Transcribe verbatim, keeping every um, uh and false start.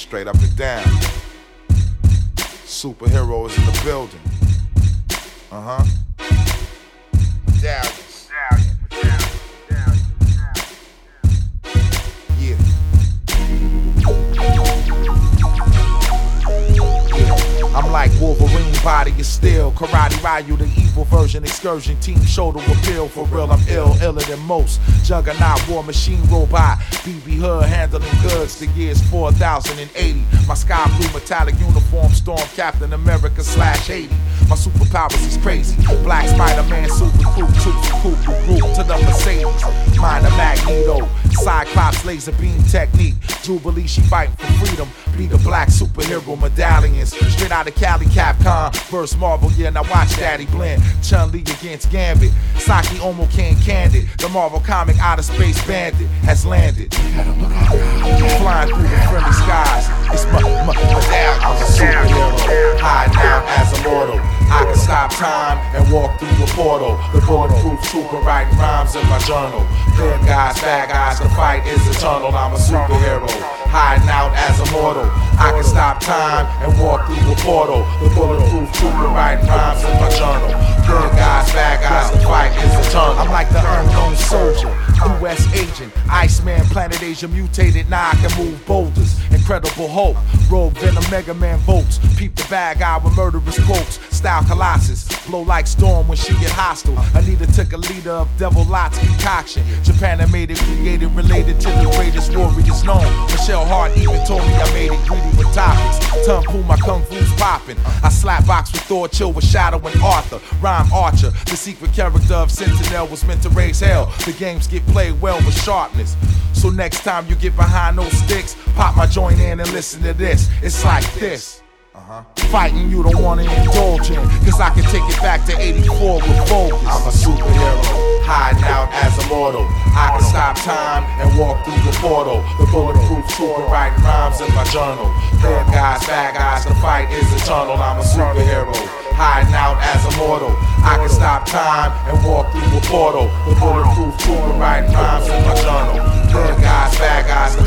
straight up and down. Superhero is in the building. Uh-huh. Medallions. Yeah. I'm like Wolverine, body is steel. Karate Ryu, the evil version. Excursion team, shoulder appeal. For real, I'm ill, iller than most. Juggernaut, war machine, robot. B B Hood, handling goods. The year's four thousand eighty. My sky blue metallic uniform, Storm Captain America slash Haiti. My superpowers is crazy. Black Spider-Man, super crew, troops, coupe, group to the Mercedes. Minor Magneto, Cyclops, laser beam technique. Jubilee, she fighting for freedom. Be the black superhero medallions. Straight out of Cali, Capcom. Verse Marvel, yeah, now watch Daddy blend. Chun-Li against Gambit. Saki Omo King Candid. The Marvel comic Outer Space Bandit has landed. Flying through the friendly skies. It's my, my, medallion. I'm a superhero. High now as a mortal. I can stop time and walk through a portal. The bulletproof trooper writing rhymes in my journal. Good guys, bad guys, the fight is eternal. I'm a superhero, hiding out as a mortal. I can stop time and walk through a portal. The bulletproof trooper writing rhymes in my journal. Good guys, bad guys, the fight is eternal. I'm like the unknown soldier, U S agent, Iceman, Planet Asia mutated. Now I can move boulders. Incredible Hulk, Rogue Venom, Mega Man bolts. Peep the bad guy with murderous quotes. Style Colossus, blow like storm when she get hostile. Anita took a leader of Devil Lot's concoction. Japan animated, created, related to the greatest warriors known. Michelle Hart even told me I made it greedy with topics. Tongue pool, my kung fu's popping. I slap box with Thor, chill with Shadow and Arthur. Rhyme Archer, the secret character of Sentinel was meant to raise hell. The games get played well with sharpness. So next time you get behind those sticks, pop my joint in and listen to this. It's like this. Uh-huh. Fighting you don't wanna indulge in, cause I can take it back to eighty-four with focus. I'm a superhero, hiding out as a mortal. I can stop time and walk through the portal. The bulletproof trooper writing rhymes in my journal. Good guys, bad guys, the fight is eternal. I'm a superhero, hiding out as a mortal. I can stop time and walk through a portal. The bulletproof trooper writing rhymes in my journal. Good guys, bad guys,